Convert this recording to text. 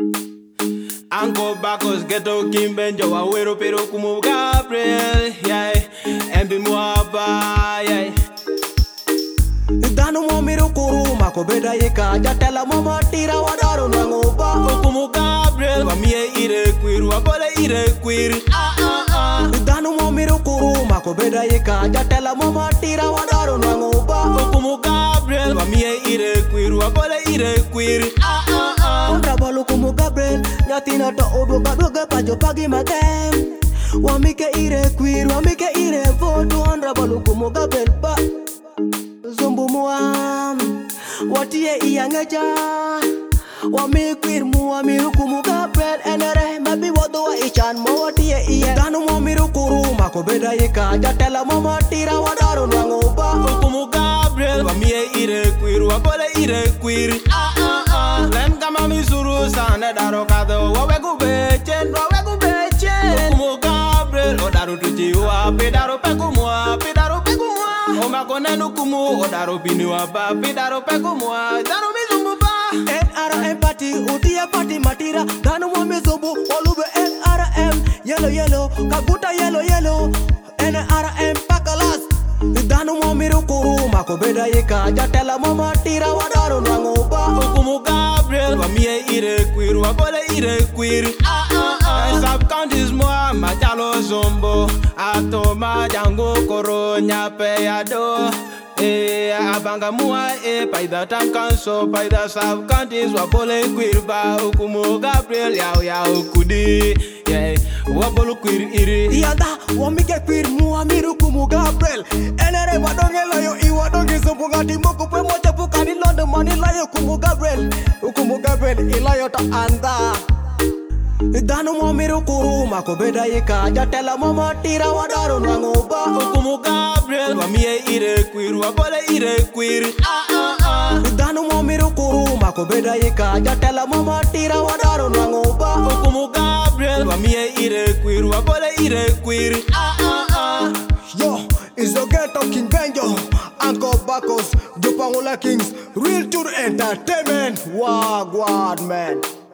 Anko Bacos ghetto kimbenjo wawero pero como Gabriel, yeah, embi muaba, yeah. Danu mo miro kuru mako beda yeka jatela mama tira wadaro nango ba Como Gabriel wa mie ire kwiru abole ire kwiri Danu mo miro kuru mako beda yeka jatela mama tira wadaro nango ba Como Gabriel wa mie ire kwiru abole ire kwiri Ondrabalo como Gabriel nyatina to odo badoga pajo pagi magem Wamike ire kwiru wamike ire vodu ondrabalo como Gabriel ba Zombo muam watie iyangeja Wami kwir mu amiru kumu Gabriel enere mabi wado wa ichan mo watie iya Danu mo miru kuru mako beda yeka jatela mama tira wadaro nango ba Como Gabriel wa mie ire kwiru abole ire kwiri Len kama misuru sane daro kado wawegu bechen Como Gabriel odaro tujiwa pedaro pekumwa Omakonenu kumu odaro biniwa ba pedaro pekumwa Daro mizumbu ba NRM party utia party matira Danu mo mizubu olube NRM Yellow kaguta yellow NRM pakalas Danu mo miru kuru mako beda yeka jatela mama tira wadaro nango ba Como Gabriel wa mie ire kwiru abole ire kwiri Sub-counties moi majalo zombo Atoma jango koro nyape yado Abanga mua paida tankanso paida sub-counties wabole kwiri ba Como Gabriel yao kudi wabolo kwiri iri Yanda wamike kwiri mu amiru kumu Gabriel Enere wadonge layo iwadonge zobungati moko pe moja pukani londo mani layo kumu Gabriel ilayo ta anda Danu mo miru kuru mako beda yeka jatela mama tira wadaro nango ba Como Gabriel wa mie ire kwiru abole ire kwiri Danu mo miru kuru mako beda yeka jatela mama tira wadaro nango ba Como Gabriel wa mie ire kwiru abole ire kwiri Yo, it's the ghetto King Benjo Uncle Bacos, Jopangula Kings Real Tour Entertainment Wagwan man